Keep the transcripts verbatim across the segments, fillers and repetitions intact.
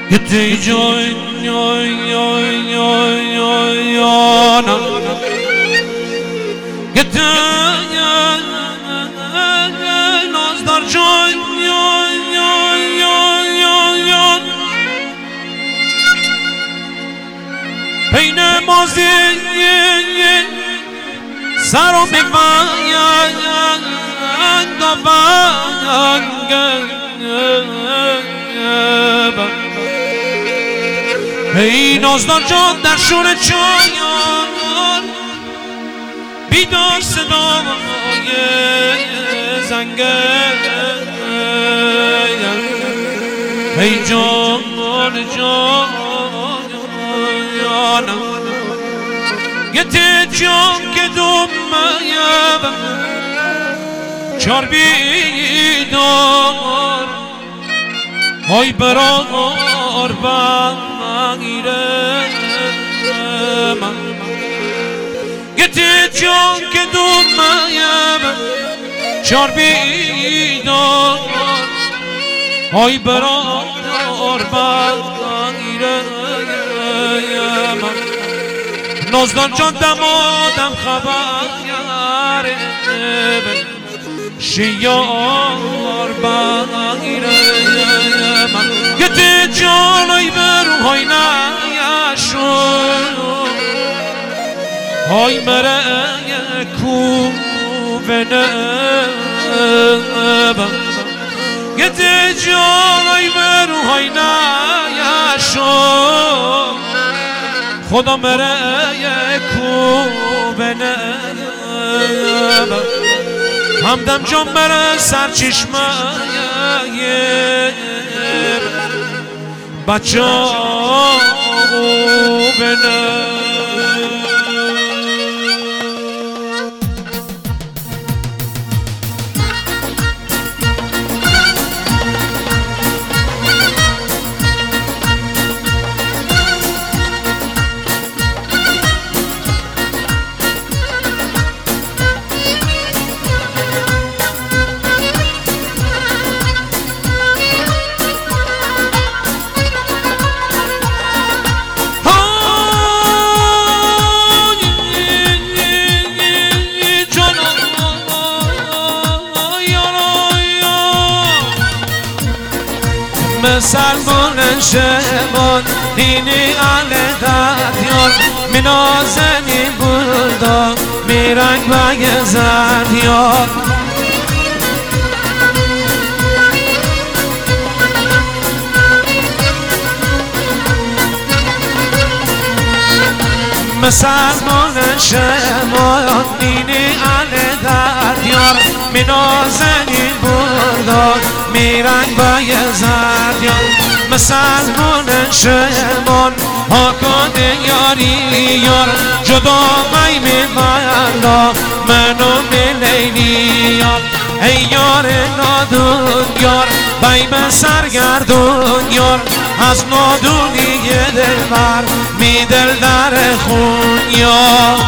Gitti joy joy joy joy joy yana Gitti nazdar joy joy joy joy joy joy Hey namazi Saro mikvaya Hey نازدار جان در شور چایان بیدار صدای زنگه Hey جان جانم Gitti can kedummayam Çar bidar Ay berar bagirem Gitti can kedummayam Çar bidar Ay berar bagirem نازدار جان دمادم خبر شیار بغیرم گتی جانای برو های نیشون های مره کوبنم گتی جانای برو های نیشون خدا مره کوبنم همدم جان مره سرچشمه بچه بنم سلمان شبان دینی علدت یار منازنی بردا میرنگ بگذد یار سلمان شبان دینی علدت یار منازنی بردا میرنگ بگذد یار مسلمان شمان حاکان یاری یار جدا می میبرد منو میلیلی یار ای یار نادون یار بیم سرگردون یار از نادونی دلبر می دل در خون یار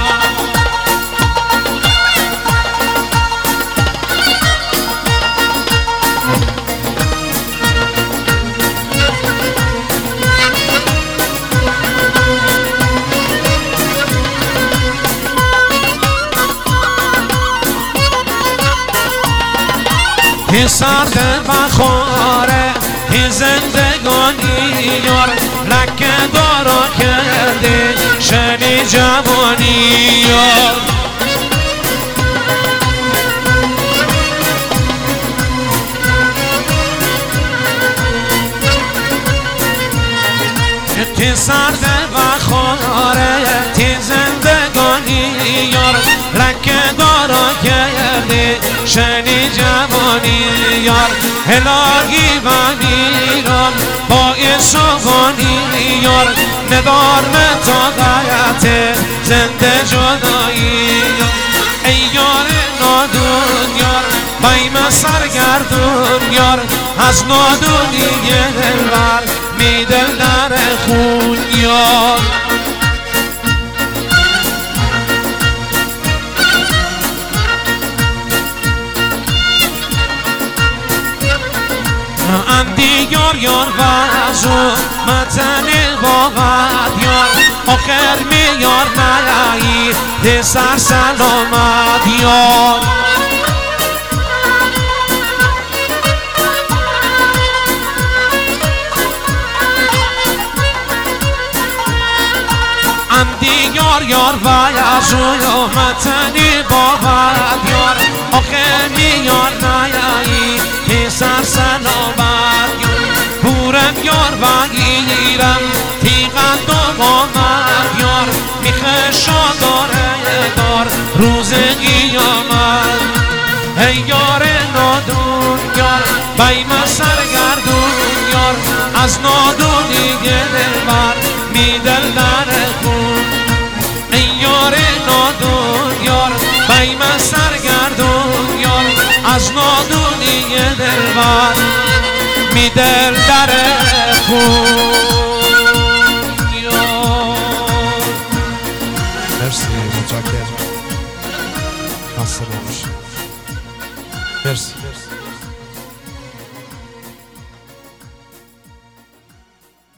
هی سرد بخاره هی زندگانی یار لکه دارا کرده شنی جوانی یار هی سرد بخاره هی زندگانی یار لکه دارا کرده شنی جوانی یار الهی بنیرم با ایسوانی یار ندار متاقیت زنده جدایی یار ای یار نادون یار بیم سرگردون یار از نادونی دلبر می دل در خون یار اندی یار یار از متن قوت یار آخر میار نیایی ده سر سلامت یار اندی یار یار و از متن قوت یار آخر میار نیایی ده سر سلامت بورم یار و گیرم تیغم دو آمد یار میخه شاداره دار روز قیامت ای یار نادون یار بیم سرگردون یار از نادونی دلبر می دل در خون ای یار نادون یار بیم سرگردون یار از نادونی دلبر می دل در خون